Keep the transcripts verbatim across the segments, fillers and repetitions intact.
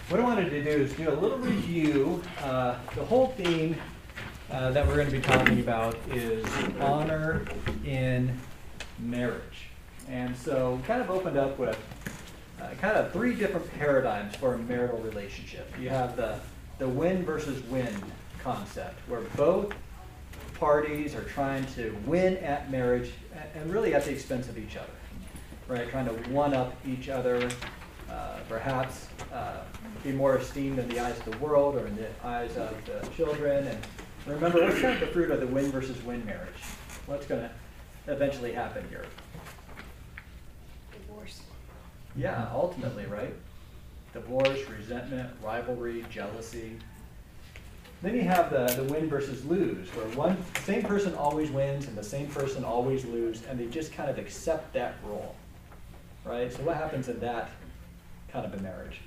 what I wanted to do is do a little review. Uh, the whole theme uh, that we're going to be talking about is honor in marriage. And so kind of opened up with uh, kind of three different paradigms for a marital relationship. You have the, the win versus win concept, where both parties are trying to win at marriage and really at the expense of each other, right? Trying to one-up each other, uh, perhaps uh, be more esteemed in the eyes of the world or in the eyes of the children. And remember, what's kind of the fruit of the win versus win marriage? What's going to eventually happen here? Divorce. Yeah, ultimately, right? Divorce, resentment, rivalry, jealousy. Then you have the, the win versus lose, where one same person always wins and the same person always loses, and they just kind of accept that role, right? So what happens in that kind of a marriage?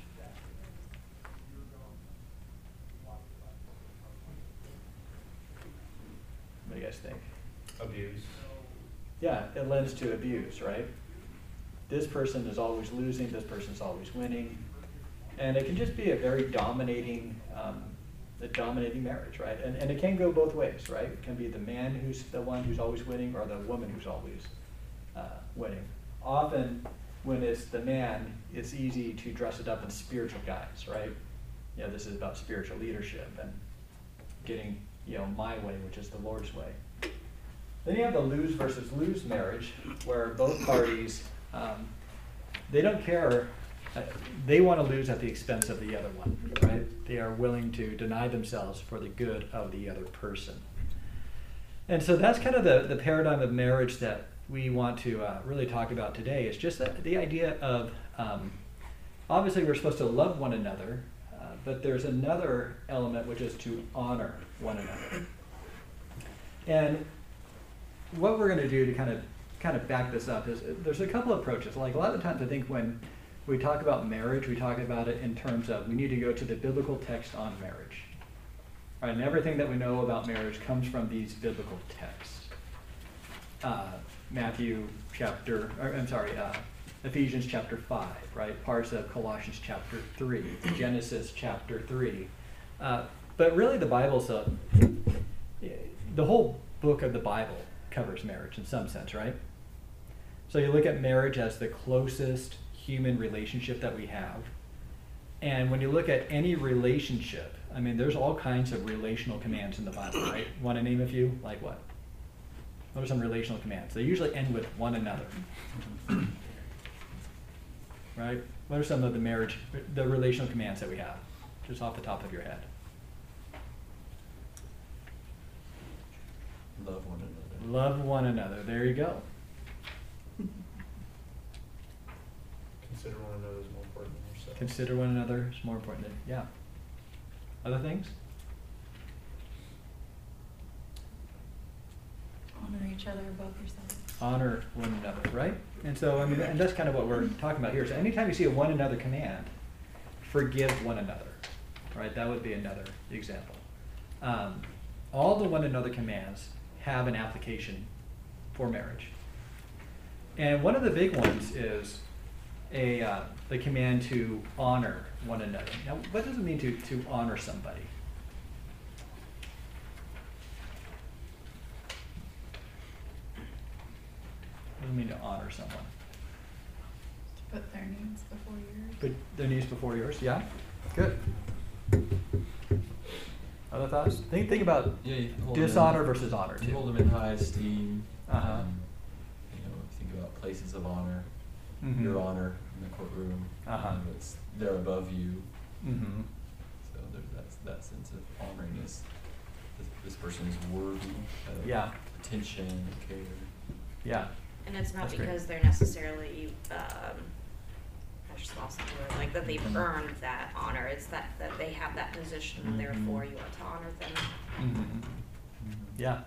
What do you guys think? Abuse. Yeah, it lends to abuse, right? This person is always losing, this person's always winning. And it can just be a very dominating, um, a dominating marriage, right? And, and it can go both ways, right? It can be the man who's the one who's always winning or the woman who's always uh, winning. Often when it's the man, it's easy to dress it up in spiritual guise, right? You know, this is about spiritual leadership and getting, you know, my way, which is the Lord's way. Then you have the lose versus lose marriage, where both parties, um, they don't care, uh, they want to lose at the expense of the other one, right? They are willing to deny themselves for the good of the other person. And so that's kind of the, the paradigm of marriage that we want to uh, really talk about today. It's just that the idea of, um, obviously we're supposed to love one another, uh, but there's another element which is to honor one another. And what we're going to do to kind of kind of back this up is uh, there's a couple of approaches. Like a lot of times I think when we talk about marriage, we talk about it in terms of we need to go to the biblical text on marriage. Right? And everything that we know about marriage comes from these biblical texts. Uh, Matthew chapter, or, I'm sorry, uh, Ephesians chapter five, right? Parts of Colossians chapter three, Genesis chapter three. Uh, but really the Bible's a, the whole book of the Bible covers marriage in some sense, right? So you look at marriage as the closest human relationship that we have. And when you look at any relationship, I mean, there's all kinds of relational commands in the Bible, right? Want to name a few? Like what? What are some relational commands? They usually end with one another. Right? What are some of the marriage, the relational commands that we have? Just off the top of your head. Love one another. Love one another. There you go. Consider one another as more important than yourself. Consider one another is more important than, yeah. Other things? Honor each other above yourself. Honor one another, right? And so, I mean, and that's kind of what we're talking about here. So anytime you see a one another command, forgive one another, right? That would be another example. Um, all the one another commands have an application for marriage. And one of the big ones is a uh, the command to honor one another. Now, what does it mean to, to honor somebody? What does it mean to honor someone? To put their needs before yours. Put their needs before yours, yeah? Good. Other thoughts? Think think about Yeah, you hold dishonor them in, versus honor, you too. hold them in high esteem. Uh-huh. Um, you know, think about places of honor. Mhm. Your honor in the courtroom. Uh-huh. Um, it's they're above you. Mm-hmm. So there, that's that sense of honoring is this, this person is worthy of Yeah. attention and care. Yeah. And it's not That's great. because they're necessarily, um, I just lost the word, like that they've Mhm. earned that honor. It's that, that they have that position, and Mhm. therefore you are to honor them. Mm-hmm. Yeah.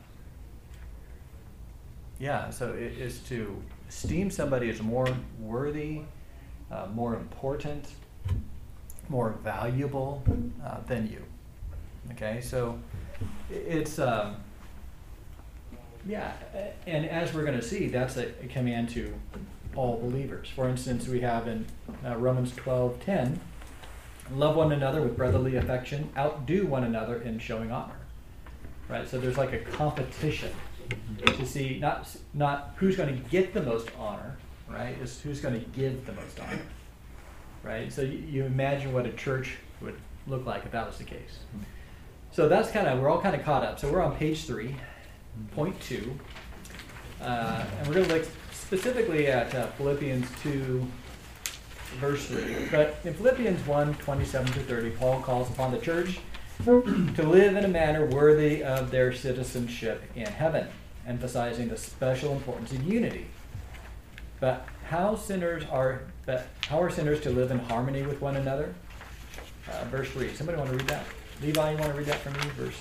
Yeah, so it is to esteem somebody as more worthy, uh, more important, more valuable uh, than you. Okay, so i- it's, um, yeah, a- and as we're going to see, that's a, a command to all believers. For instance, we have in uh, Romans twelve ten, Love one another with brotherly affection. Outdo one another in showing honor. Right? So there's like a competition to see not not who's going to get the most honor, right? Is who's going to give the most honor. Right? So you, you imagine what a church would look like if that was the case. So that's kind of, we're all kind of caught up. So we're on page three, point two. Uh, and we're going to look specifically at uh, Philippians two, verse three. But in Philippians one, twenty-seven to thirty, Paul calls upon the church to live in a manner worthy of their citizenship in heaven, emphasizing the special importance of unity. But how sinners are, but how are sinners to live in harmony with one another? Uh, verse three. Somebody want to read that? Levi, you want to read that for me? Verse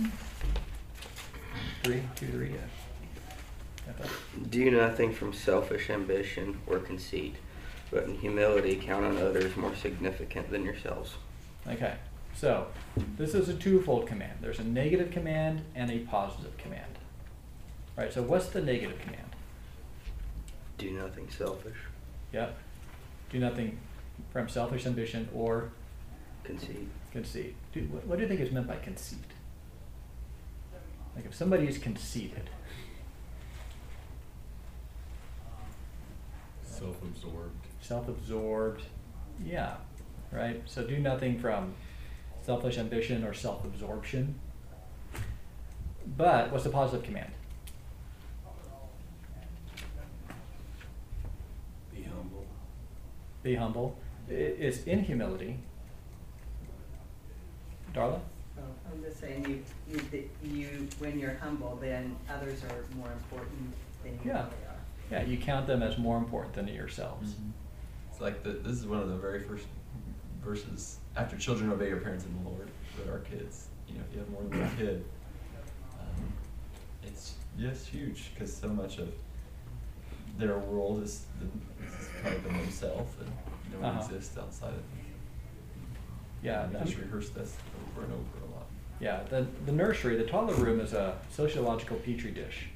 three, two, three. Yeah. Got that? Do nothing from selfish ambition or conceit, but in humility count on others more significant than yourselves. Okay. So this is a twofold command. There's a negative command and a positive command. Right. So what's the negative command? Do nothing selfish. Yep. Do nothing from selfish ambition or Conceit. conceit. Do, what, what do you think is meant by conceit? Like if somebody is conceited. Self-absorbed. Self-absorbed. Yeah. Right? So do nothing from selfish ambition or self-absorption. But what's the positive command? Be humble. Be humble. I- It's in humility. Darla? Oh, I'm just saying, you, you, that you, when you're humble, then others are more important than you Yeah. really are. Yeah, you count them as more important than yourselves. Mhm. It's like the, this is one of the very first verses after children obey your parents in the Lord with our kids. You know, if you have more than one kid, um, it's yes huge because so much of their world is, the, is kind of in themselves and no one Uh-huh. exists outside of them. Yeah, we the- just rehearse this over and over a lot. Yeah, the, the nursery, the toddler room is a sociological petri dish.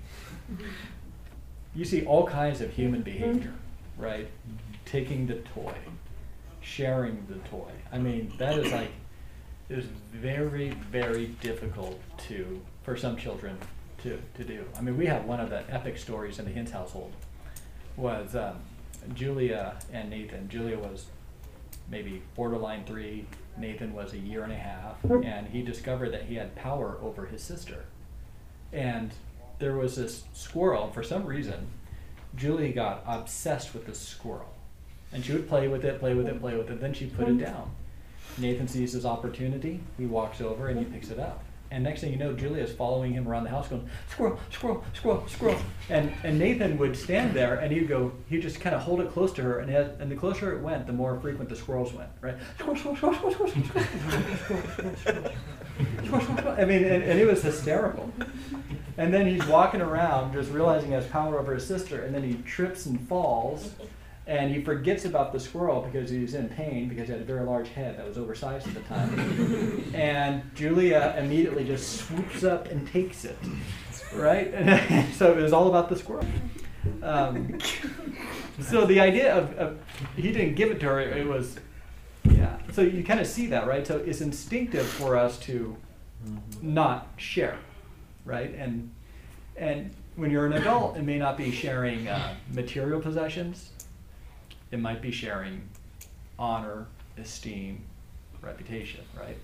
You see all kinds of human behavior, right? Taking the toy, sharing the toy. I mean, that is like, it is very, very difficult to, for some children to, to do. I mean, we have one of the epic stories in the Hintz household was um, Julia and Nathan. Julia was maybe borderline three, Nathan was a year and a half, and he discovered that he had power over his sister. And there was this squirrel, for some reason, Julie got obsessed with this squirrel. And she would play with it, play with it, play with it, then she put it down. Nathan sees his opportunity, he walks over and he picks it up. And next thing you know, Julia's following him around the house going, squirrel, squirrel, squirrel, squirrel. And and Nathan would stand there and he'd go, he'd just kind of hold it close to her, and as, and the closer it went, the more frequent the squirrels went, right? Squirrel, squirrel, squirrel, squirrel, squirrel, squirrel, squirrel, squirrel, squirrel, squirrel, squirrel, squirrel. I mean, and, and it was hysterical. And then he's walking around just realizing he has power over his sister, and then he trips and falls. And he forgets about the squirrel because he's in pain because he had a very large head that was oversized at the time. And Julia immediately just swoops up and takes it, right? And so it was all about the squirrel. Um, so the idea of, of, he didn't give it to her, it was, yeah. So you kind of see that, right? So it's instinctive for us to not share, right? And, and when you're an adult, it may not be sharing uh, material possessions. It might be sharing honor, esteem, reputation, right?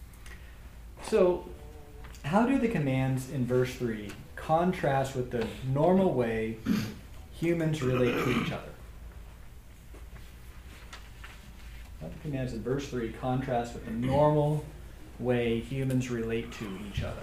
So how do the commands in verse three contrast with the normal way humans relate to each other? How do the commands in verse three contrast with the normal way humans relate to each other?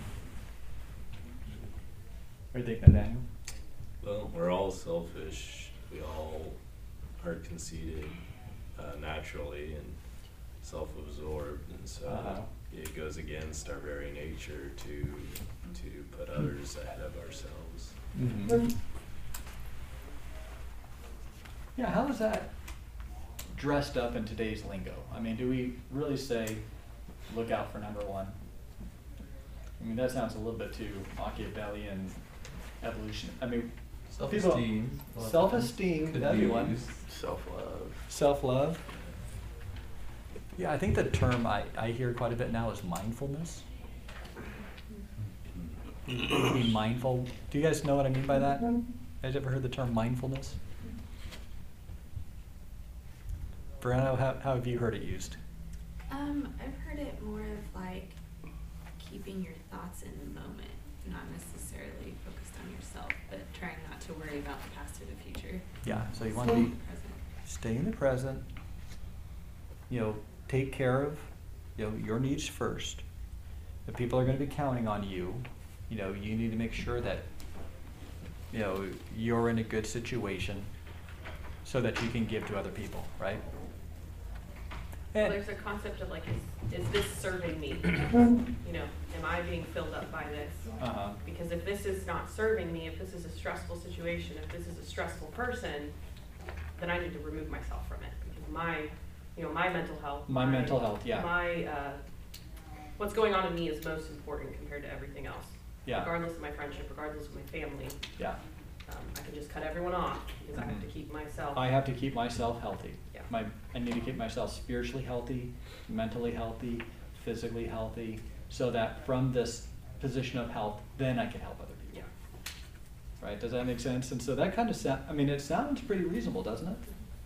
What do you think, Nathaniel? Well, we're all selfish. We all are conceited uh, naturally and self-absorbed, and so Uh-huh. it goes against our very nature to to put others ahead of ourselves. Mm-hmm. Yeah, how is that dressed up in today's lingo? I mean, do we really say, look out for number one? I mean, that sounds a little bit too Machiavellian evolution. I mean, Self-esteem. people- self-esteem, Could that'd be be one. used. Self-love. Self-love. Yeah, I think the term I, I hear quite a bit now is mindfulness. Being mindful. Do you guys know what I mean by that? Guys ever heard the term mindfulness? Brianna, how, how have you heard it used? Um, I've heard it more of like keeping your thoughts in the moment, not necessarily focused on yourself, but trying not to worry about the past or the future. Yeah, so you Stay want to in be, the present. stay in the present, you know, take care of, you know, your needs first. If people are going to be counting on you, you know, you need to make sure that, you know, you're in a good situation so that you can give to other people, right? Well, And- there's a concept of like, is, is this serving me? You know, am I being filled up by this? Uh-huh. Because if this is not serving me, if this is a stressful situation, if this is a stressful person, then I need to remove myself from it. Because my, you know, my mental health. My mental health, yeah. My, uh, what's going on in me is most important compared to everything else. Yeah. Regardless of my friendship, regardless of my family, Yeah. um, I can just cut everyone off because I have to Mhm. keep myself. I have to keep myself healthy. Yeah. My, I need to keep myself spiritually healthy, mentally healthy, physically healthy, so that from this position of health, then I can help other people. Yeah. Right? Does that make sense? And so that kind of sound, I mean, it sounds pretty reasonable, doesn't it?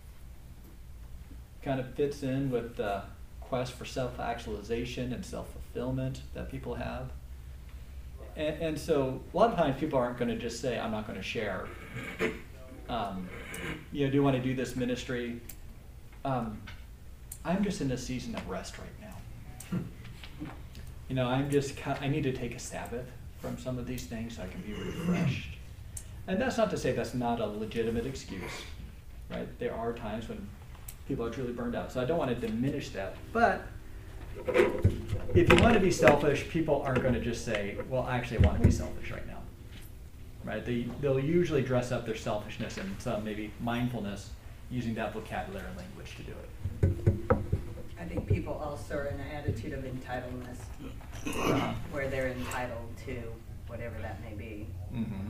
Kind of fits in with the quest for self-actualization and self-fulfillment that people have. And, and so a lot of times people aren't going to just say, I'm not going to share. Um, you know, do you want to do this ministry? Um, I'm just in a season of rest right now. You know, I'm just, ki- I need to take a Sabbath from some of these things so I can be refreshed. And that's not to say that's not a legitimate excuse, right? There are times when people are truly burned out. So I don't want to diminish that. But if you want to be selfish, people aren't going to just say, well, I actually want to be selfish right now. Right? They, they'll usually dress up their selfishness in some maybe mindfulness using that vocabulary and language to do it. I think people also are in an attitude of entitlement, Uh-huh. where they're entitled to whatever that may be. Mm-hmm.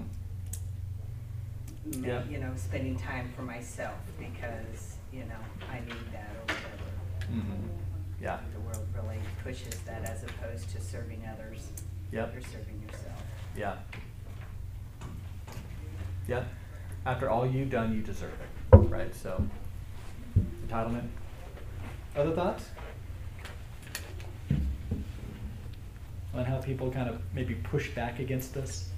Ma- Yeah. You know, spending time for myself because, you know, I need that or whatever. Mm-hmm. Yeah. The world really pushes that as opposed to serving others. Yep. You're serving yourself. Yeah. Yeah. After all you've done, you deserve it. Right? So, entitlement. Other thoughts? On how people kind of maybe push back against this?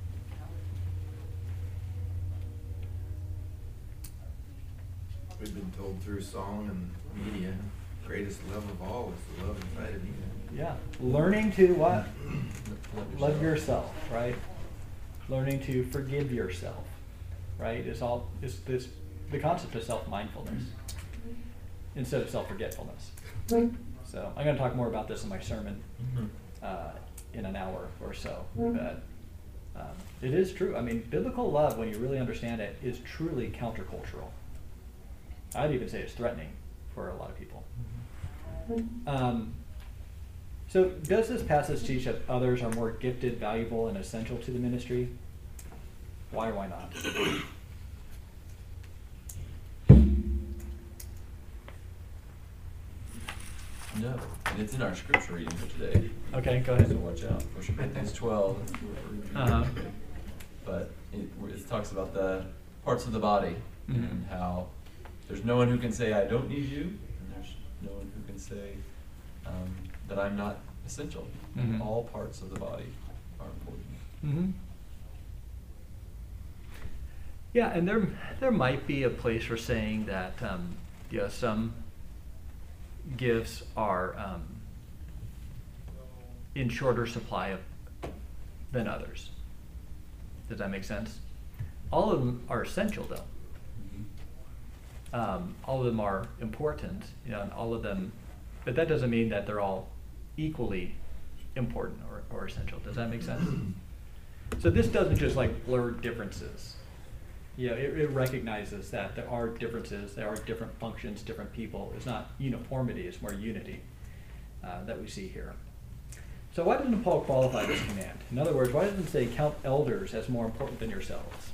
We've been told through song and media, greatest love of all is the love inside of you. Yeah. Learning to what? Love Love yourself, right? Learning to forgive yourself, right? It's all, it's this, the concept of self-mindfulness instead of self-forgetfulness. So I'm going to talk more about this in my sermon Mhm. uh, in an hour or so. But um, it is true. I mean, biblical love, when you really understand it, is truly countercultural. I'd even say it's threatening for a lot of people. Um, so does this passage teach that others are more gifted, valuable, and essential to the ministry? Why or why not? No, and it's in our scripture reading for today. Okay, go ahead. So watch out. First Corinthians twelve. Uh-huh. But it, it talks about the parts of the body Mhm. and how there's no one who can say I don't need you, and there's no one who can say um, that I'm not essential. Mhm. All parts of the body are important. Mm-hmm. Yeah, and there there might be a place for saying that um, yeah, some gifts are um, in shorter supply of, than others. Does that make sense? All of them are essential, though. Um, all of them are important, you know, and all of them, but that doesn't mean that they're all equally important or, or essential. Does that make sense? So this doesn't just like blur differences. You know, it, it recognizes that there are differences, there are different functions, different people. It's not uniformity, it's more unity uh, that we see here. So why doesn't Paul qualify this command? In other words, why doesn't it say count elders as more important than yourselves?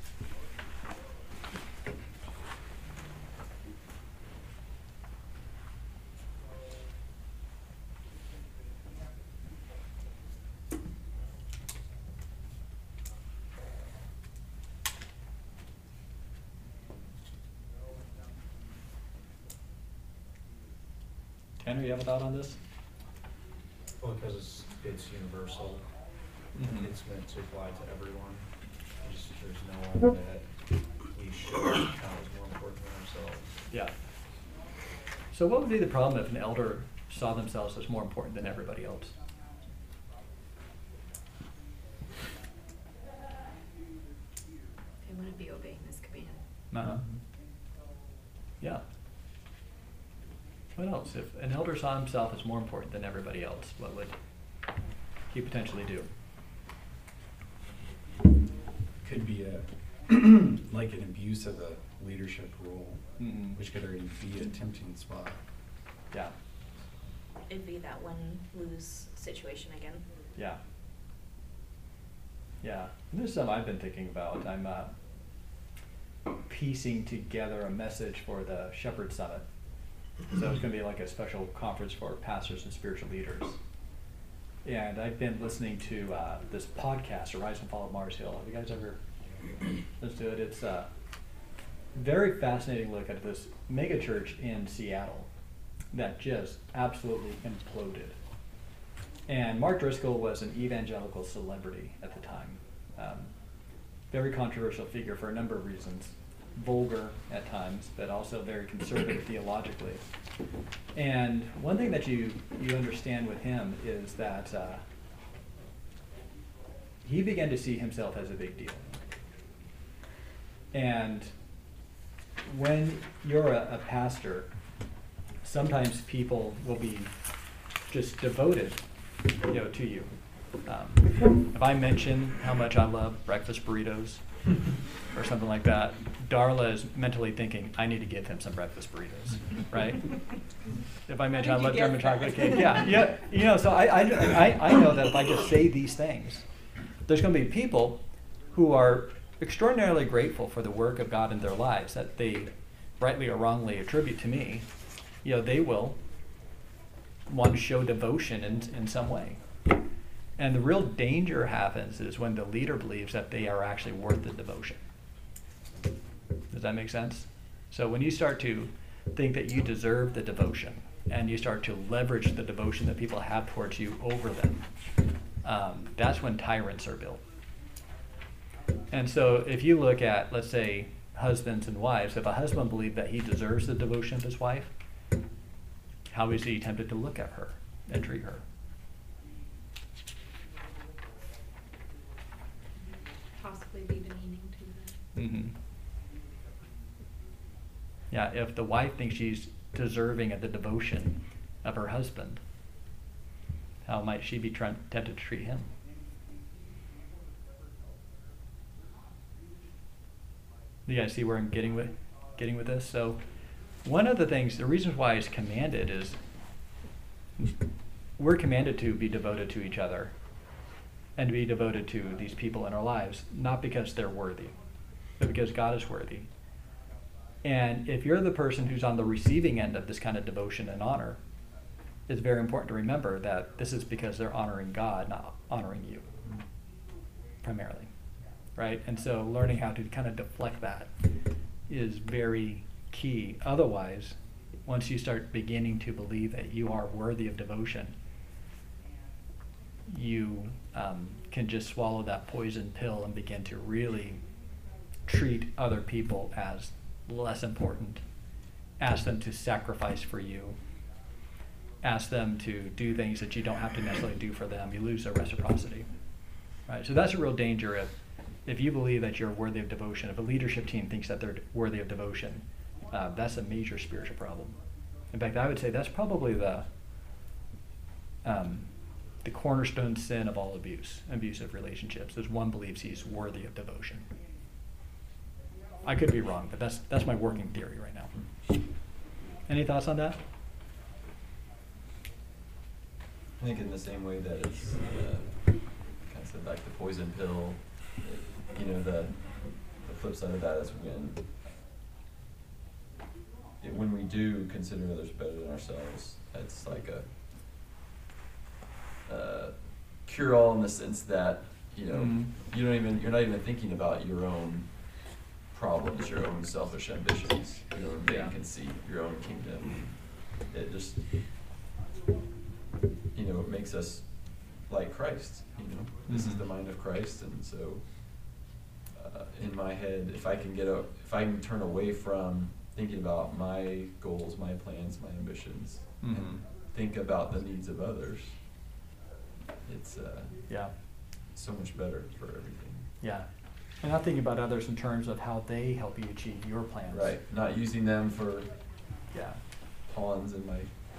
Tanner, you have a thought on this? Well, because it's, it's universal, Mhm. it's meant to apply to everyone. There's, there's no one that we should count as more important than ourselves. Yeah. So what would be the problem if an elder saw themselves as more important than everybody else? They wouldn't be obeying this command. Uh-huh. Yeah. What else? If an elder saw himself as more important than everybody else, what would he potentially do? Could be a, like an abuse of the leadership role, Mhm. which could already be a tempting spot. Yeah. It'd be that win-lose situation again. Yeah. Yeah. And this is something I've been thinking about. I'm uh, piecing together a message for the Shepherd Summit. So it's going to be like a special conference for pastors and spiritual leaders. And I've been listening to uh, this podcast, Rise and Fall of Mars Hill. Have you guys ever listened to it? It's a very fascinating look at this mega church in Seattle that just absolutely imploded. And Mark Driscoll was an evangelical celebrity at the time. Um, very controversial figure for a number of reasons. Vulgar at times, but also very conservative theologically. And one thing that you, you understand with him is that uh, he began to see himself as a big deal. And when you're a, a pastor, sometimes people will be just devoted, you know, to you. Um, if I mention how much I love breakfast burritos or something like that, Darla is mentally thinking, I need to give him some breakfast burritos, right? If I mention I did you love get German that? chocolate cake, yeah, yeah, you know, so I, I, I, I know that if I just say these things, there's going to be people who are extraordinarily grateful for the work of God in their lives that they rightly or wrongly attribute to me. You know, they will want to show devotion in, in some way. And the real danger happens is when the leader believes that they are actually worth the devotion. Does that make sense? So when you start to think that you deserve the devotion and you start to leverage the devotion that people have towards you over them, um, that's when tyrants are built. And so if you look at, let's say, husbands and wives, if a husband believed that he deserves the devotion of his wife, how is he tempted to look at her and treat her? Possibly be demeaning to them. Mm-hmm. Yeah, if the wife thinks she's deserving of the devotion of her husband, how might she be try- tempted to treat him? You guys see where I'm getting with, getting with this? So, one of the things, the reasons why it's commanded is we're commanded to be devoted to each other and to be devoted to these people in our lives, not because they're worthy, but because God is worthy. And if you're the person who's on the receiving end of this kind of devotion and honor, it's very important to remember that this is because they're honoring God, not honoring you, primarily, right? And so learning how to kind of deflect that is very key. Otherwise, once you start beginning to believe that you are worthy of devotion, you um, can just swallow that poison pill and begin to really treat other people as less important, ask them to sacrifice for you, ask them to do things that you don't have to necessarily do for them. You lose their reciprocity, right? So that's a real danger if, if you believe that you're worthy of devotion, if a leadership team thinks that they're worthy of devotion, uh, that's a major spiritual problem. In fact, I would say that's probably the um, the cornerstone sin of all abuse, abusive relationships, is one believes he's worthy of devotion. I could be wrong, but that's that's my working theory right now. Any thoughts on that? I think in the same way that it's uh, kind of said like the poison pill, it, you know, the the flip side of that is when it, when we do consider others better than ourselves, it's like a uh, cure-all in the sense that, you know, Mhm. you don't even you're not even thinking about your own problems, your own selfish ambitions, your own vain Yeah. conceit, your own kingdom. It just makes us like Christ, you know? This is Mhm. the mind of Christ, and so uh, in my head, if I can get a, if I can turn away from thinking about my goals, my plans, my ambitions, Mhm. and think about the needs of others, it's uh, Yeah. so much better for everything. Yeah. And not thinking about others in terms of how they help you achieve your plans. Right, not using them for Yeah. pawns in my.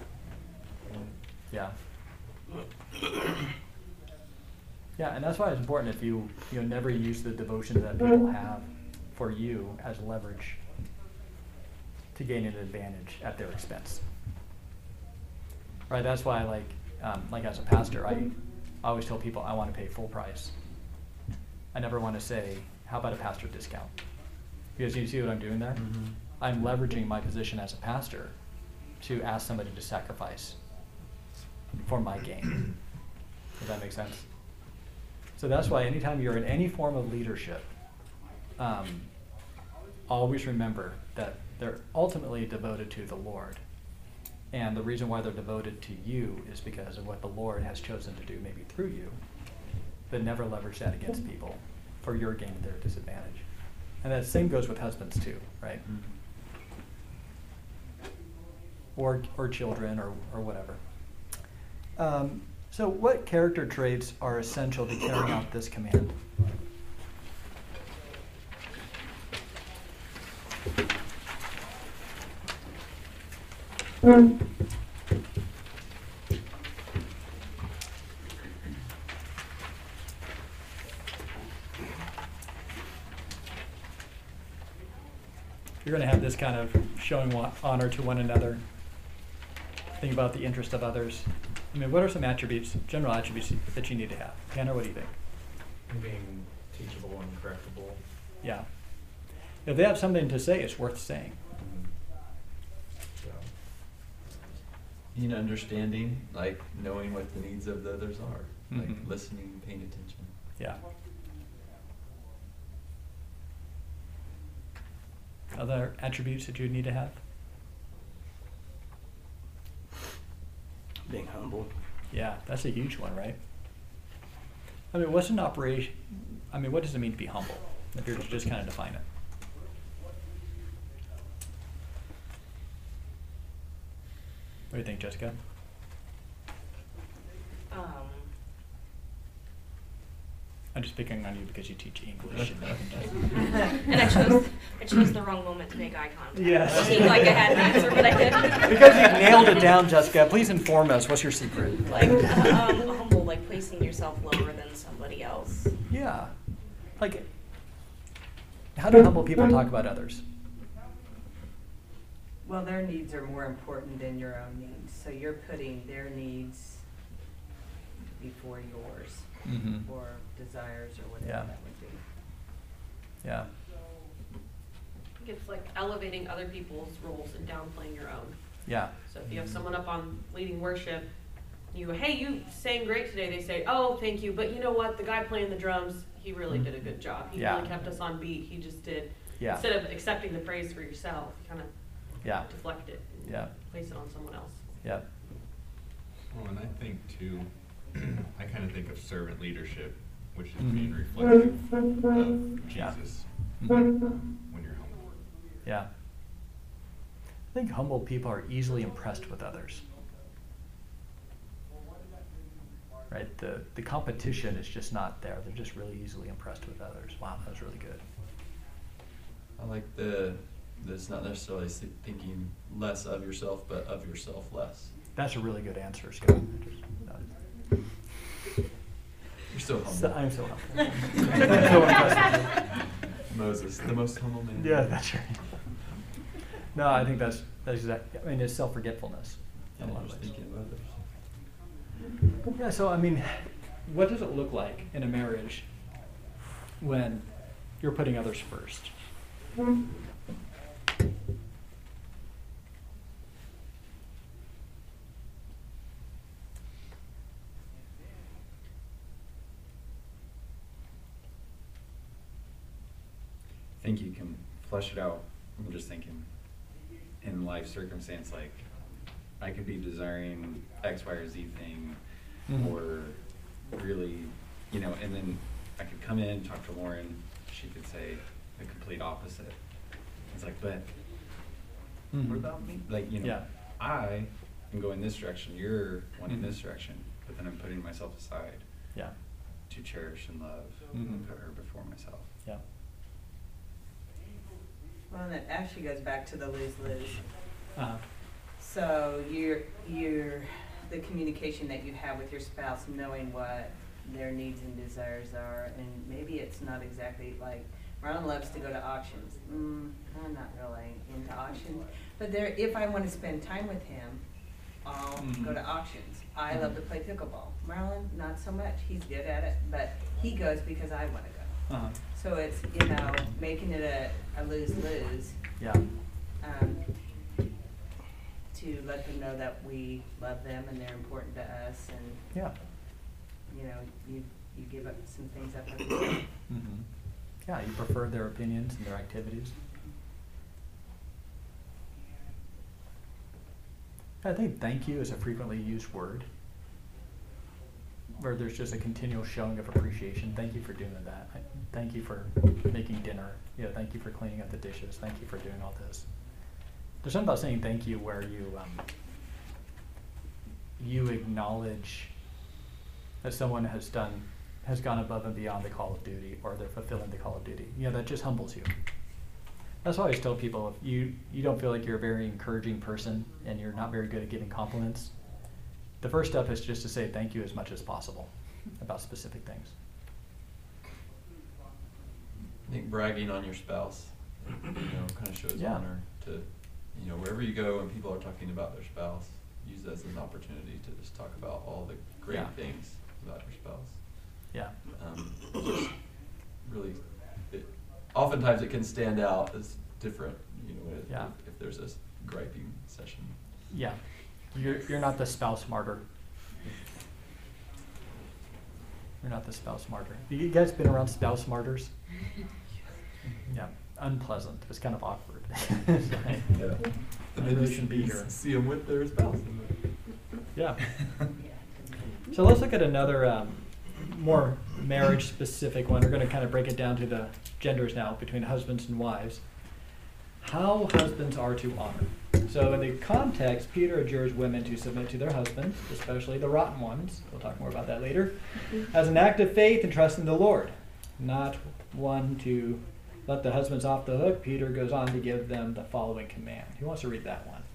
Yeah. Yeah, and that's why it's important if you, you know, never use the devotion that people have for you as leverage to gain an advantage at their expense. Right, that's why, like, um, like as a pastor, I, I always tell people I want to pay full price. I never want to say, how about a pastor discount? Because you see what I'm doing there? Mhm. I'm leveraging my position as a pastor to ask somebody to sacrifice for my gain. Does that make sense? So that's why anytime you're in any form of leadership, um, always remember that they're ultimately devoted to the Lord. And the reason why they're devoted to you is because of what the Lord has chosen to do, maybe through you, but never leverage that against people for your gain and their disadvantage. And that same goes with husbands too, right? Mhm. Or, or children, or, or whatever. Um, so what character traits are essential to carrying out this command? You're going to have this kind of showing wa- honor to one another, think about the interest of others. I mean, what are some attributes, general attributes that you need to have? Tanner, what do you think? Being teachable and correctable. Yeah. If they have something to say, it's worth saying. So, Being understanding, like knowing what the needs of the others are, like Mhm. listening, paying attention. Yeah. Other attributes that you need to have? Being humble. Yeah, that's a huge one, right? I mean, what's an operation? I mean, what does it mean to be humble? If you're to just kind of define it. What do you think, Jessica? Um, I'm just picking on you because you teach English. And, and I chose, I chose the wrong moment to make eye contact. Yes. It seemed like I had an answer, but I didn't. Because you nailed it down, Jessica, please inform us. What's your secret? Like, uh, um, humble, like placing yourself lower than somebody else. Yeah. Like, how do humble people talk about others? Well, their needs are more important than your own needs, so you're putting their needs before yours, Mm-hmm. or desires, or whatever Yeah. that would be. Yeah. I think it's like elevating other people's roles and downplaying your own. Yeah. So if you have someone up on leading worship, you go, hey, you sang great today. They say, oh, thank you. But you know what? The guy playing the drums, he really did a good job. He Yeah. really kept us on beat. He just did. Yeah. Instead of accepting the praise for yourself, you kind of Yeah. deflect it. And Yeah. place it on someone else. Yeah. Well, and I think too, I kind of think of servant leadership, which is Mhm. being reflective of Yeah. Jesus Mhm. when you're humble. Yeah. I think humble people are easily impressed with others. Right? The the competition is just not there. They're just really easily impressed with others. Wow, that was really good. I like the, that's not necessarily si- thinking less of yourself, but of yourself less. That's a really good answer, Scott. You're so humble. So, I'm so humble. I'm so impressed with you. Moses, the most humble man. Yeah, that's right. No, I think that's that's exactly. I mean, it's self-forgetfulness. Yeah, in a lot of just ways. thinking of others. Yeah, so I mean, what does it look like in a marriage when you're putting others first? I think you can flesh it out. I'm just thinking, in life circumstance, like, I could be desiring X, Y, or Z thing, Mhm. or really, you know, and then I could come in, talk to Lauren, she could say the complete opposite. It's like, but Mhm. what about me? Like, you know, Yeah. I am going this direction, you're wanting Mhm. this direction, but then I'm putting myself aside Yeah. to cherish and love Mhm. and put her before myself. Yeah. Well, and it actually goes back to the lose-lose. Uh-huh. So you're, you're, the communication that you have with your spouse, knowing what their needs and desires are, and maybe it's not exactly like, Marlon loves to go to auctions. Mm, I'm not really into auctions, but there, if I want to spend time with him, I'll Mhm. go to auctions. I Mhm. love to play pickleball. Marlon, not so much. He's good at it, but he goes because I want to go. Uh-huh. So it's, you know, making it a, a lose-lose. Yeah. Um, to let them know that we love them and they're important to us, and, Yeah. you know, you, you give up some things up. Every day. Mm-hmm. Yeah, you prefer their opinions and their activities. I think thank you is a frequently used word, where there's just a continual showing of appreciation. Thank you for doing that. I- Thank you for making dinner. You know, thank you for cleaning up the dishes. Thank you for doing all this. There's something about saying thank you where you um, you acknowledge that someone has done has gone above and beyond the call of duty, or they're fulfilling the call of duty. You know, that just humbles you. That's why I always tell people, if you, you don't feel like you're a very encouraging person and you're not very good at giving compliments, the first step is just to say thank you as much as possible about specific things. I think bragging on your spouse, you know, kind of shows Yeah. honor to, you know, wherever you go and people are talking about their spouse, use that as an opportunity to just talk about all the great Yeah. things about your spouse. Yeah. Um, just really, it, oftentimes it can stand out as different, you know, if, Yeah. if, if there's a s- griping session. Yeah. You're, you're not the spouse martyr. You're not the spouse martyr. You guys been around spouse martyrs? Yeah. Unpleasant. It's kind of awkward. It's like, Yeah. I And then really you shouldn't be s- here. see them with their spouse. Yeah. So let's look at another um, more marriage-specific one. We're going to kind of break it down to the genders now, between husbands and wives. How husbands are to honor. So in the context, Peter adjures women to submit to their husbands, especially the rotten ones. We'll talk more about that later. As an act of faith and trust in the Lord, not one to let the husbands off the hook. Peter goes on to give them the following command. Who wants to read that one?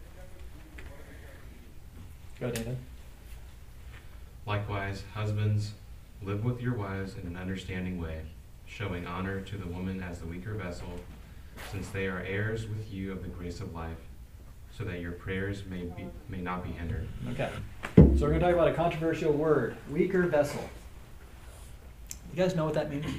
Go, David. Likewise, husbands, live with your wives in an understanding way, showing honor to the woman as the weaker vessel, since they are heirs with you of the grace of life, so that your prayers may be may not be hindered. Okay. So we're going to talk about a controversial word, weaker vessel. You guys know what that means?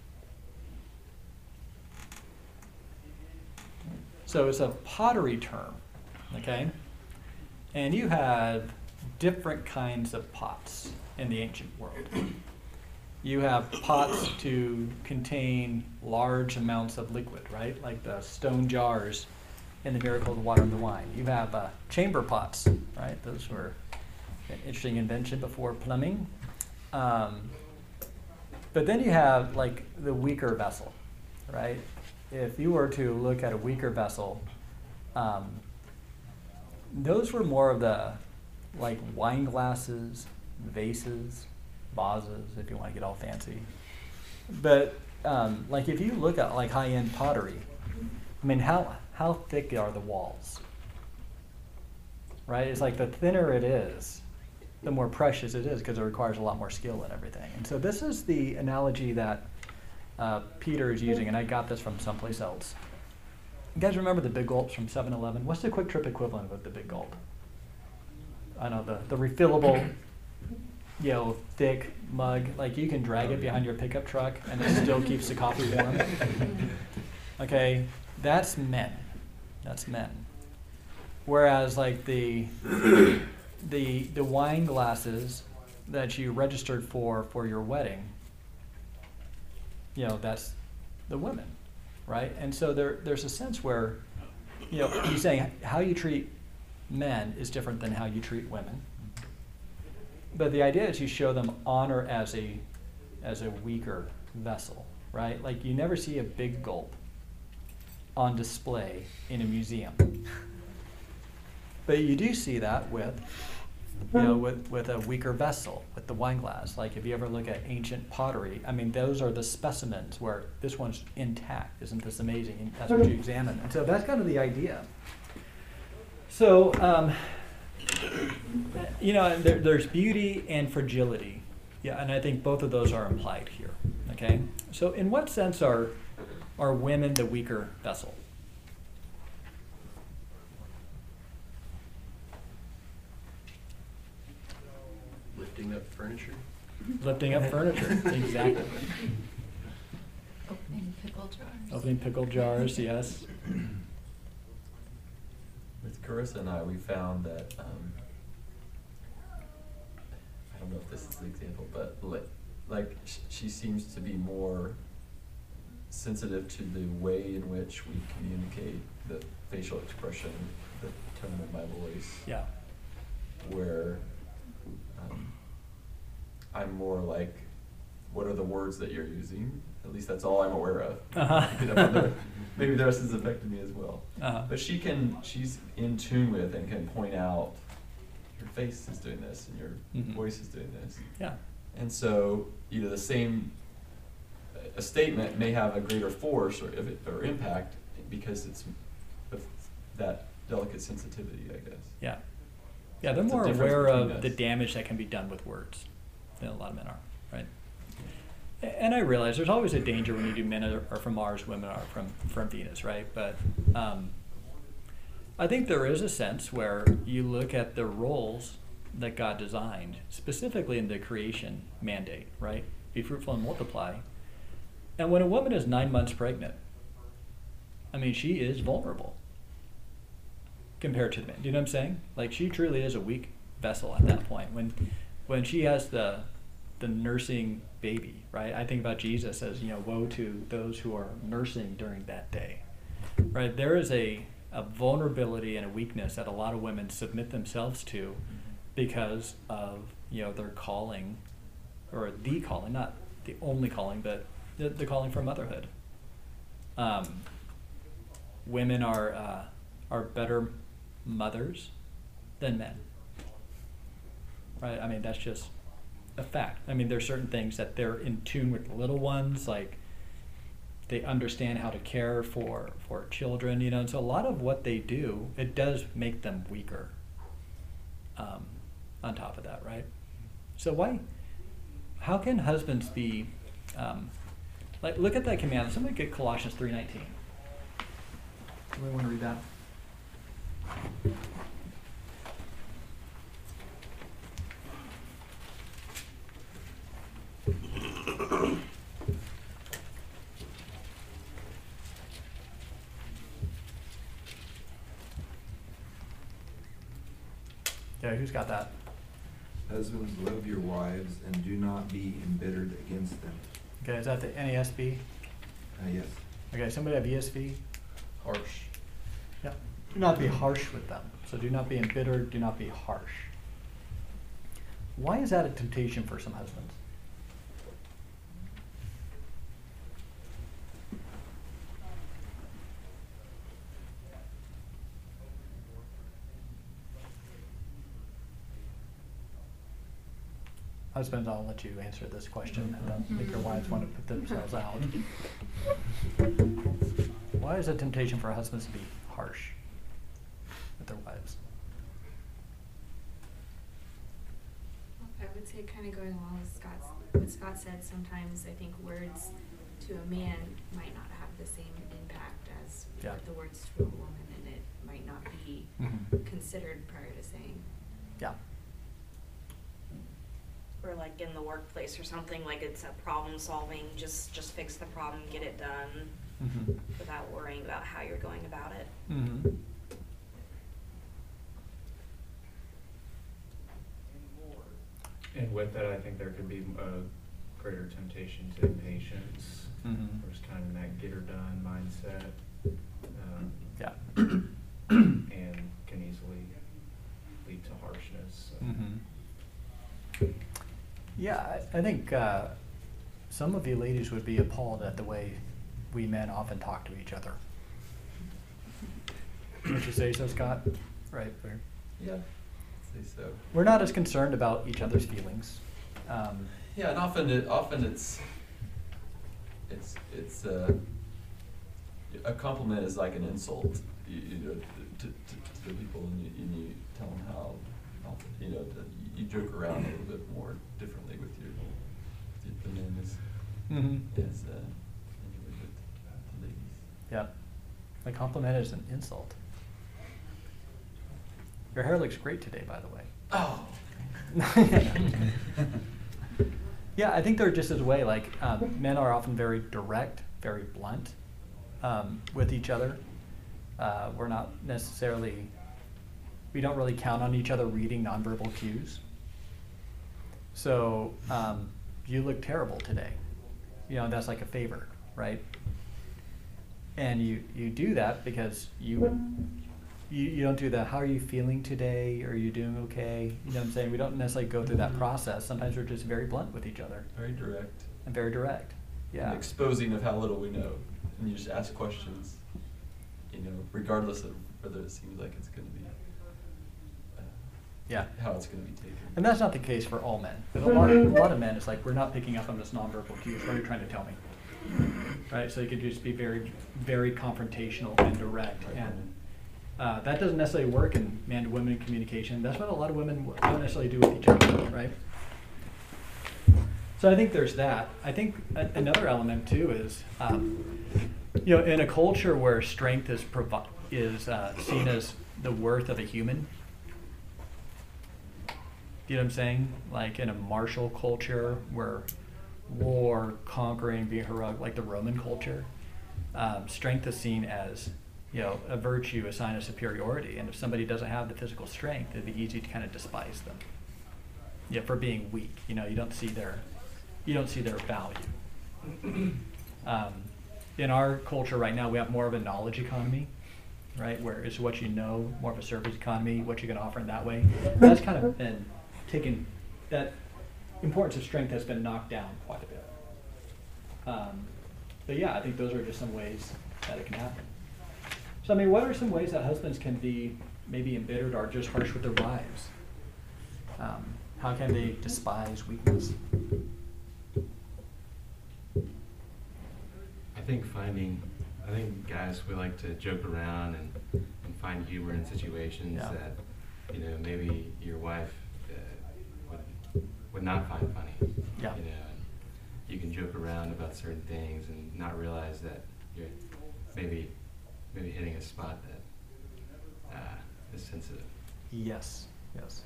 So it's a pottery term, okay? And you have different kinds of pots in the ancient world. You have pots to contain large amounts of liquid, right? Like the stone jars in the miracle of the water and the wine. You have uh, chamber pots, right? Those were an interesting invention before plumbing. Um, but then you have like the weaker vessel, right? If you were to look at a weaker vessel, um, those were more of the like wine glasses, vases, vases, if you want to get all fancy. But um, like if you look at like high-end pottery, I mean, how how thick are the walls? Right? It's like the thinner it is, the more precious it is, because it requires a lot more skill and everything. And so this is the analogy that uh, Peter is using, and I got this from someplace else. You guys remember the Big Gulps from seven eleven? What's the Quick Trip equivalent of the Big Gulp? I know, the, the refillable, you know, thick mug. Like you can drag it behind your pickup truck and it still keeps the coffee warm. Okay, that's men. That's men. Whereas like the the the wine glasses that you registered for for your wedding, you know, that's the women, right? And so there there's a sense where, you know, he's saying how you treat men is different than how you treat women. but the idea is you show them honor as a, as a weaker vessel, right? Like you never see a big gulp on display in a museum. But you do see that with, you know, with, with a weaker vessel, with the wine glass. Like if you ever look at ancient pottery, I mean, those are the specimens where this one's intact. Isn't this amazing? And that's what you examine. And so that's kind of the idea. So, um, you know, there, there's beauty and fragility. Yeah, and I think both of those are implied here. Okay? So in what sense are, are women the weaker vessel? Lifting up furniture. Lifting up furniture, exactly. Opening pickle jars. Opening pickle jars, yes. With Carissa and I, we found that, um, I don't know if this is the example, but li- like sh- she seems to be more sensitive to the way in which we communicate, the facial expression, the tone of my voice. Yeah. Where um, I'm more like, what are the words that you're using? At least that's all I'm aware of. Uh-huh. You know, the- maybe the rest has affected me as well. Uh-huh. But she can, she's in tune with and can point out, your face is doing this and your Mhm. voice is doing this. Yeah. And so, you know, the same, a statement may have a greater force or, if it- or impact because it's with that delicate sensitivity, I guess. Yeah. Yeah, they're It's a more difference aware between of us. the damage that can be done with words than a lot of men are, right? A- And I realize there's always a danger when you do men are are from Mars, women are from, from Venus, right? But um, I think there is a sense where you look at the roles that God designed, specifically in the creation mandate, right? Be fruitful and multiply. And when a woman is nine months pregnant, I mean, she is vulnerable compared to the men. Do you know what I'm saying? Like she truly is a weak vessel at that point. When when she has the the nursing baby, right? I think about Jesus as, you know, woe to those who are nursing during that day. Right? There is a, a vulnerability and a weakness that a lot of women submit themselves to because of, you know, their calling, or the calling, not the only calling, but the, the calling for motherhood. Um, women are uh, are better mothers than men. Right? I mean, that's just a fact. I mean, there's certain things that they're in tune with little ones, like they understand how to care for, for children, you know, and so a lot of what they do, it does make them weaker um, on top of that, right? So why, how can husbands be, um, like, look at that command. Somebody get Colossians three nineteen. Somebody want to read that? Yeah, who's got that? Husbands, love your wives and do not be embittered against them. Okay, is that the N A S B? Uh, yes. Okay, somebody have E S V? Harsh. Yeah. Do not be harsh with them. So do not be embittered, do not be harsh. Why is that a temptation for some husbands? Husbands, I'll let you answer this question, and don't make your wives want to put themselves out. Why is it a temptation for husbands to be harsh with their wives? I would say, kind of going along with Scott's, what Scott said, sometimes I think words to a man might not have the same impact as Yeah. the words to a woman, and it might not be Mhm. considered prior to saying. Yeah. Or like in the workplace or something, like it's a problem solving, just, just fix the problem, get it done, Mhm. without worrying about how you're going about it. Mhm. And with that, I think there could be a greater temptation to impatience, Mhm. or just kind of that get her done mindset. um, Yeah. And can easily lead to harshness. So. Mhm. Yeah, I, I think uh, some of you ladies would be appalled at the way we men often talk to each other. Would you say so, Scott? Right. We're, Yeah, I'd say so. we're not as concerned about each other's feelings. Um, Yeah, and often it, often it's, it's, it's, uh, a compliment is like an insult, you, you know, to, to, to the people, and you, and you tell them how, how, you know, that you joke around a little bit more differently with your, with the men as, Mhm. as, uh, than you would with the ladies. yeah, a compliment is an insult. Your hair looks great today, by the way. Oh. Yeah, I think they're just as way, like, um, men are often very direct, very blunt, um, with each other. Uh, we're not necessarily, we don't really count on each other reading nonverbal cues. So, um, you look terrible today. You know, that's like a favor, right? And you, you do that because you, you, you don't do the, how are you feeling today? Are you doing okay? You know what I'm saying? We don't necessarily go through that process. Sometimes we're just very blunt with each other. Very direct. And very direct, yeah. And exposing of how little we know, and you just ask questions, you know, regardless of whether it seems like it's gonna be, uh, Yeah. how it's gonna be taken. And that's not the case for all men. But a lot, of, a lot of men, it's like, we're not picking up on this nonverbal cues. What are you trying to tell me? Right? So you could just be very, very confrontational and direct. And uh, that doesn't necessarily work in man-to-women communication. That's what a lot of women don't necessarily do with each other, right? So I think there's that. I think a- another element too is, um, you know, in a culture where strength is provi- is uh, seen as the worth of a human. You know what I'm saying? Like in a martial culture where war, conquering, being heroic, like the Roman culture, um, strength is seen as, you know, a virtue, a sign of superiority. And if somebody doesn't have the physical strength, it'd be easy to kind of despise them. Yeah, for being weak. You know, you don't see their, you don't see their value. Um, in our culture right now, we have more of a knowledge economy, right? Where it's what you know, more of a service economy, what you can offer in that way. That's kind of been taken, that importance of strength has been knocked down quite a bit. Um, but yeah, I think those are just some ways that it can happen. So I mean, what are some ways that husbands can be maybe embittered or just harsh with their wives? Um, how can they despise weakness? I think finding, I think guys, we like to joke around and, and find humor in situations Yeah. that, you know, maybe your wife uh, would, would not find funny. Yeah. You know, and you can joke around about certain things and not realize that you're maybe, maybe hitting a spot that uh, is sensitive. Yes, yes.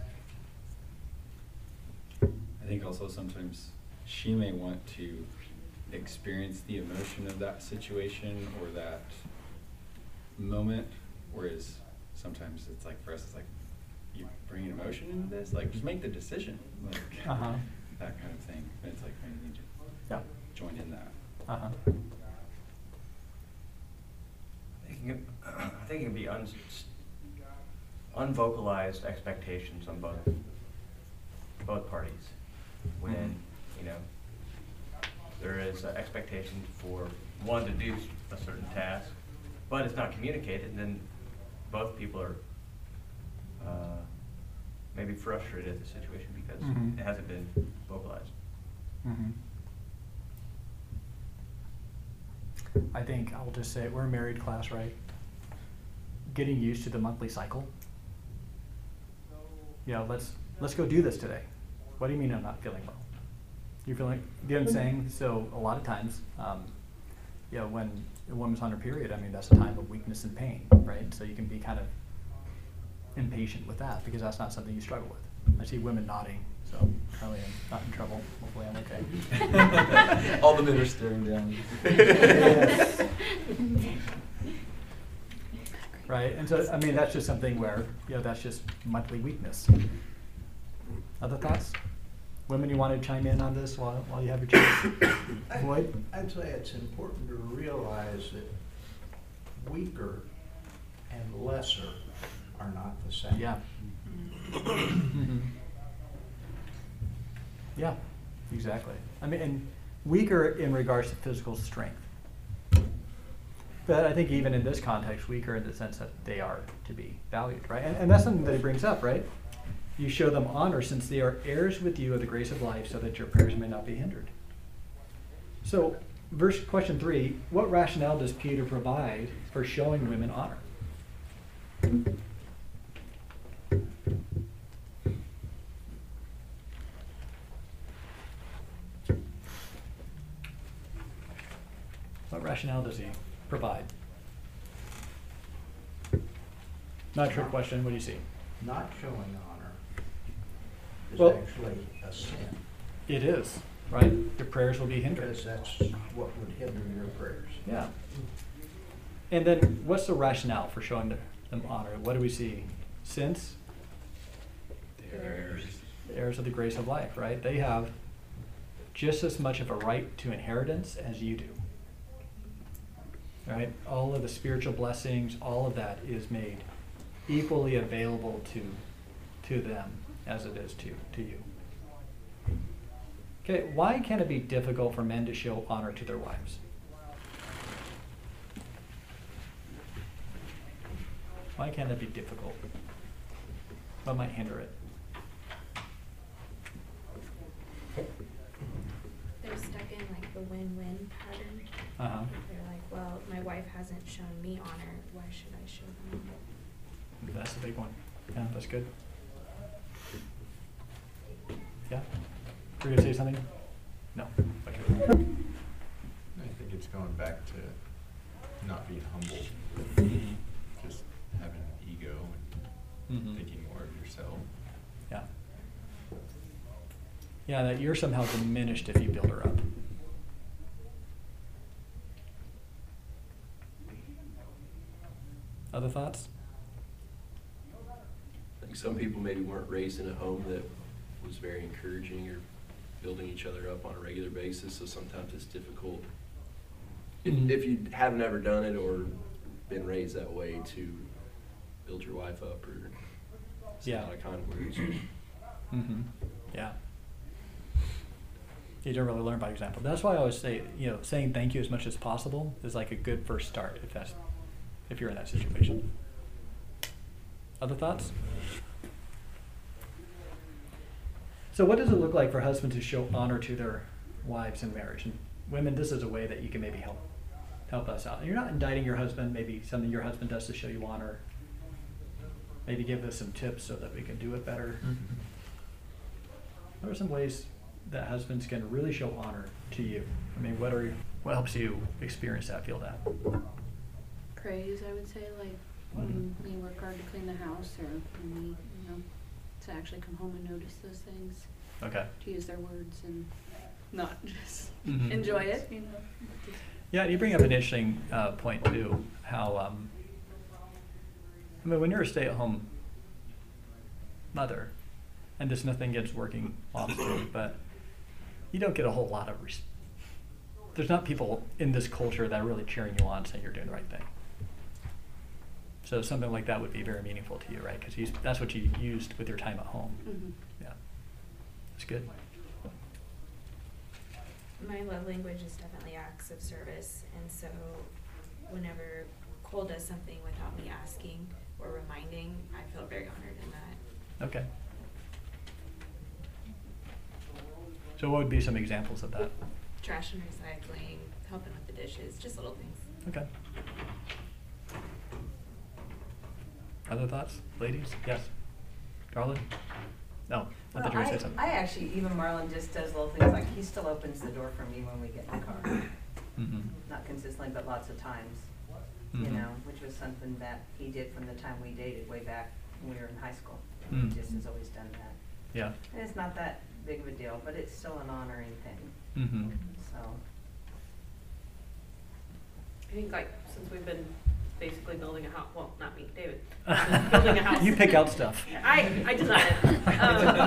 I think also sometimes she may want to experience the emotion of that situation or that moment, whereas sometimes it's like, for us, it's like, you bringing emotion into this, like just make the decision, like Uh-huh. that kind of thing. And it's like, maybe you need to Yeah. join in that. Uh-huh. I think it can, I think it can be un, unvocalized expectations on both both parties. When Mm-hmm. you know there is an expectation for one to do a certain task, but it's not communicated, and then both people are uh, maybe frustrated at the situation because Mhm. it hasn't been vocalized. Mm-hmm. I think I'll just say we're a married class, right? Getting used to the monthly cycle. You know, let's let's go do this today. What do you mean I'm not feeling well? You feeling? You know what I'm saying? So a lot of times, um, you know, when a woman's on her period, I mean that's a time of weakness and pain, right? So you can be kind of impatient with that because that's not something you struggle with. I see women nodding, so probably I'm not in trouble. Hopefully I'm okay. All the men are staring down. Yes. Right, and so, I mean, that's just something where, you know, that's just monthly weakness. Other thoughts? Women, you want to chime in on this while, while you have your chance? Boyd? I'd say it's important to realize that weaker and lesser are not the same. Yeah. Mm-hmm. Yeah, exactly. I mean, and weaker in regards to physical strength. But I think even in this context, weaker in the sense that they are to be valued, right? And, and that's something that he brings up, right? You show them honor since they are heirs with you of the grace of life so that your prayers may not be hindered. So, verse question three, what rationale does Peter provide for showing women honor? What rationale does he provide? Not a trick question, what do you see? Not showing honor is Well- actually a sin. It is, right? Your prayers will be hindered. Because that's what would hinder your prayers. Yeah. And then what's the rationale for showing them honor? What do we see? Since Heirs. heirs of the grace of life, right? They have just as much of a right to inheritance as you do. Right? All of the spiritual blessings, all of that is made equally available to to them as it is to, to you. Okay, why can it be difficult for men to show honor to their wives? Why can it be difficult? What might hinder it? They're stuck in like the win-win pattern. Uh-huh. They're like, well, my wife hasn't shown me honor, why should I show them honor? That's the big one. Yeah, that's good. Yeah? Were you gonna say something? No. Okay. I think it's going back to not being humble, just having ego and Mhm. thinking more of yourself. Yeah. Yeah, that you're somehow diminished if you build her up. Other thoughts? I think some people maybe weren't raised in a home that was very encouraging or building each other up on a regular basis, so sometimes it's difficult. If- Mhm. If you have never done it or been raised that way, to build your wife up or say Yeah. a lot of kind words. Mm-hmm. Yeah. You don't really learn by example. That's why I always say, you know, saying thank you as much as possible is like a good first start if that's if you're in that situation. Other thoughts? So what does it look like for husbands to show honor to their wives in marriage? And women, this is a way that you can maybe help help us out. And you're not indicting your husband, maybe something your husband does to show you honor. Maybe give us some tips so that we can do it better. What are some ways that husbands can really show honor to you? I mean, what are what helps you experience that, feel that? Praise, I would say, like when we work hard to clean the house, or when we, you know, to actually come home and notice those things. Okay. To use their words and not just Mhm. enjoy it, you know. Yeah, you bring up an interesting uh, point too. How um, I mean, when you're a stay-at-home mother, and there's nothing against working moms too, but you don't get a whole lot of. Res- There's not people in this culture that are really cheering you on, saying you're doing the right thing. So something like that would be very meaningful to you, right? Because that's what you used with your time at home. Mhm. Yeah, that's good. My love language is definitely acts of service, and so whenever Cole does something without me asking or reminding, I feel very honored in that. Okay. So what would be some examples of that? Trash and recycling, helping with the dishes, just little things. Okay. Other thoughts, ladies? Yes. Garland? No, I thought you were gonna say something. I actually, even Marlon just does little things, like he still opens the door for me when we get in the car. Mhm. Not consistently, but lots of times, you Mhm. know, which was something that he did from the time we dated way back when we were in high school. Mm. He just has always done that. Yeah. And it's not that big of a deal, but it's still an honoring thing, Mm-hmm. so. I think like since we've been basically building a house, well, not me, David, building a house. You pick out stuff. I, I design it.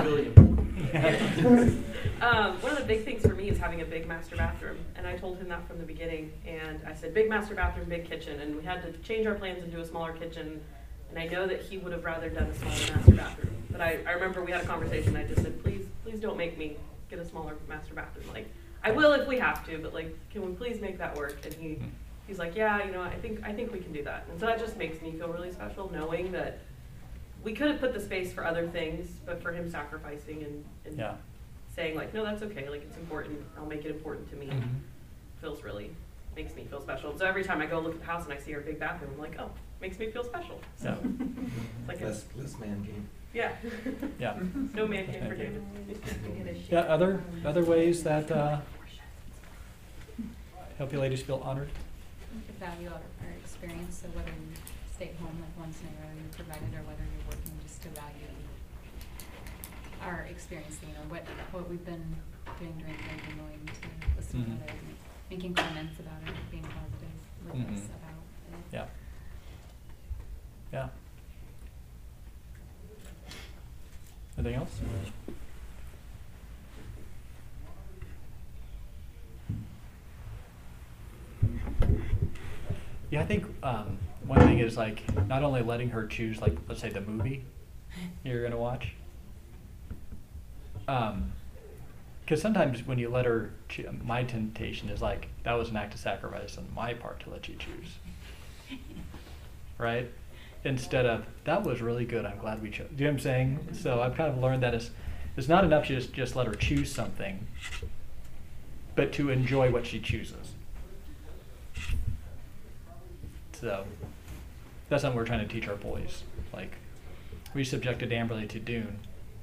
Um, um, one of the big things for me is having a big master bathroom, and I told him that from the beginning. And I said, big master bathroom, big kitchen, and we had to change our plans and do a smaller kitchen. And I know that he would have rather done a smaller master bathroom. But I, I remember we had a conversation. I just said, please, please don't make me get a smaller master bathroom. Like, I will if we have to, but like, can we please make that work? And he, he's like, yeah, you know, I think, I think we can do that. And so that just makes me feel really special, knowing that we could have put the space for other things, but for him sacrificing and, and Yeah. saying like, no, that's okay, like it's important, I'll make it important to me, Mhm. feels really, makes me feel special. And so every time I go look at the house and I see our big bathroom, I'm like, oh, makes me feel special. So, it's like, a, Less, less man game. yeah. Yeah. No man cave for Thank you. David. Yeah, other, other ways that, uh, help you ladies feel honored? Value our, our experience, so whether you stay at home like once in a row you're provided, or whether you're working, just to value our experience, you know, what, what we've been doing during the day, willing to listen Mhm. to others, and making comments about it, being positive with us Mhm. about it. Yeah. Yeah. Anything else? Yeah, I think um, one thing is like not only letting her choose, like let's say the movie you're gonna watch, um, because sometimes when you let her, choo- my temptation is like that was an act of sacrifice on my part to let you choose, right? Instead of that was really good, I'm glad we chose. Do you know what I'm saying? So I've kind of learned that it's it's not enough to just just let her choose something, but to enjoy what she chooses. So that's something we're trying to teach our boys. Like, we subjected Amberly to Dune.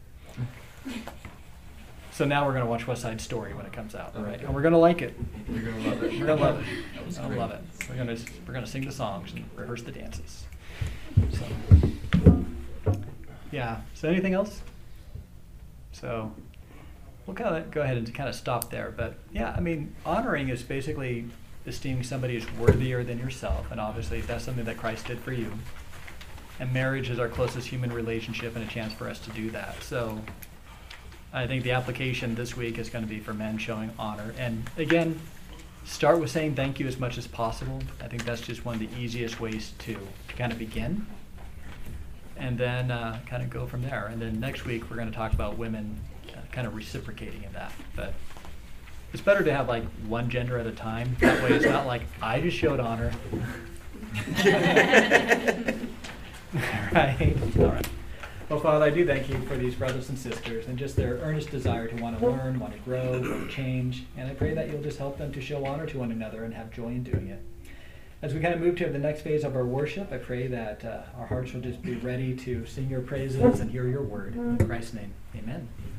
So now we're going to watch West Side Story when it comes out, right? Okay. And we're going to like it. You're gonna love it. We're going to love it. That was We're going to great. love it. We're going to we're going to sing the songs and rehearse the dances. So, yeah. So anything else? So we'll kind of go ahead and kind of stop there. But yeah, I mean, honoring is basically esteeming somebody as worthier than yourself, and obviously that's something that Christ did for you. And marriage is our closest human relationship and a chance for us to do that. So I think the application this week is going to be for men showing honor. And again, start with saying thank you as much as possible. I think that's just one of the easiest ways to, to kind of begin. And then uh, kind of go from there. And then next week we're going to talk about women uh, kind of reciprocating in that. But it's better to have like one gender at a time. That way it's not like I just showed honor. Right? All right. Well, Father, I do thank you for these brothers and sisters and just their earnest desire to want to learn, want to grow, want to change. And I pray that you'll just help them to show honor to one another and have joy in doing it. As we kind of move to the next phase of our worship, I pray that uh, our hearts will just be ready to sing your praises and hear your word. In Christ's name, amen.